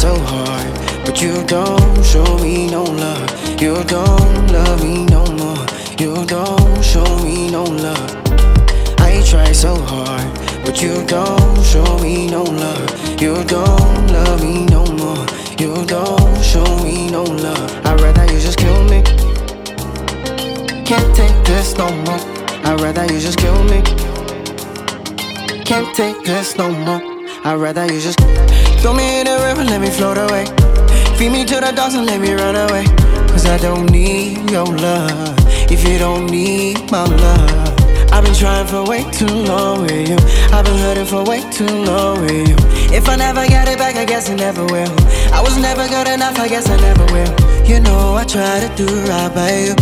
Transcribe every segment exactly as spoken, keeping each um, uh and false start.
so hard, but you don't show me no love. You don't love me no more. You don't show me no love. I try so hard, but you don't show me no love. You don't love me no more. You don't show me no love. I'd rather you just kill me. Can't take this no more. I'd rather you just kill me. Can't take this no more. I'd rather you just throw me in the river, let me float away. Feed me to the dogs and let me run away. Cause I don't need your love if you don't need my love. I've been trying for way too long with you. I've been hurting for way too long with you. If I never get it back, I guess I never will. I was never good enough, I guess I never will. You know I try to do right by you.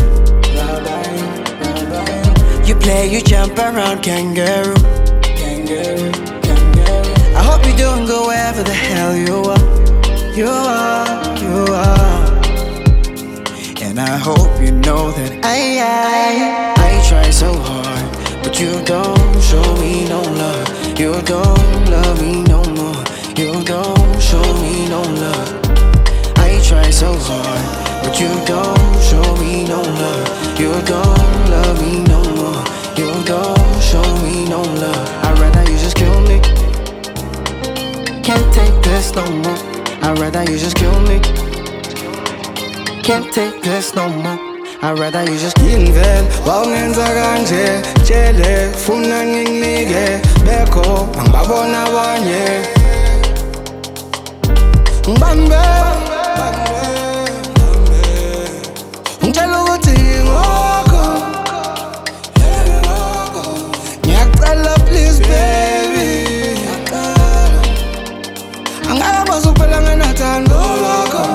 You play, you jump around, kangaroo. Kangaroo, kangaroo. I hope you're doing good wherever the hell you are. You are, you are. And I hope you know that I, I, I try so hard, but you don't show me no love. You don't love me no more. You don't show me no love. I try so hard, but you don't show me no love. You don't love me no more. You don't show me no love. I'd rather you just kill me. Can't take this no more. I'd rather you just kill me. Can't take this no more. I'd rather you just Yinvel, wawungenza kanje Tshele, funa nginginike Bekho, angibabona abanye Ngibambe Ngitshela ukuthi ngokho Ngiyacela please baby Angakwazi ukuphela ngenathando lakho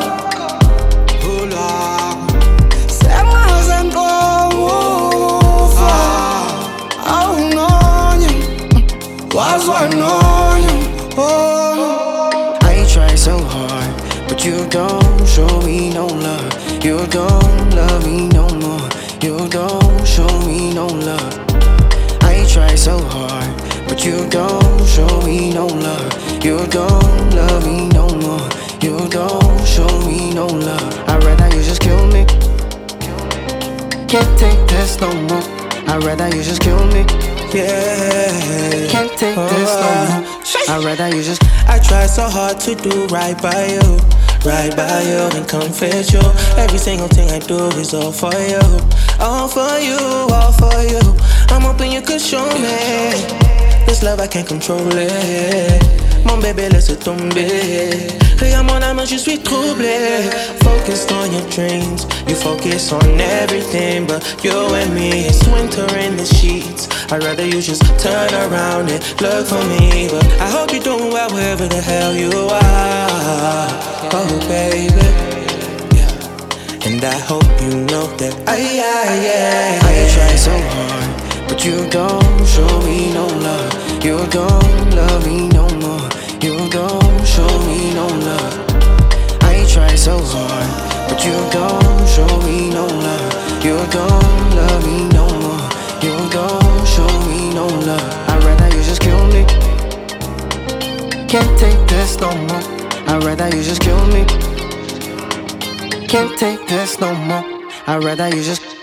I try so hard, but you don't show me no love. You don't love me no more. You don't show me no love. I try so hard, but you don't show me no love. You don't love me no more. You don't show me no love. I'd rather you just kill me. Can't take this no more. I'd rather you just kill me. Yeah. Can't take this no more. I'd rather you just I try so hard to do right by you, right by you and confess you. Every single thing I do is all for you, all for you, all for you. I'm hoping you could show me this love, I can't control it. Mon bébé laisse tomber. Hey, I'm on amant, je suis troublé. Focused on your dreams, you focus on everything but you and me. It's winter in the sheets. I'd rather you just turn around and look for me. But I hope you're doing well wherever the hell you are. Oh baby, yeah. And I hope you know that I, I, yeah, I try so hard, but you don't show me no love. You don't love me no more. You don't show me no love. I try so hard, but you don't show me no love. You don't love me no more. You don't show me no love. I'd rather you just kill me. Can't take this no more. I'd rather you just kill me. Can't take this no more. I'd rather you just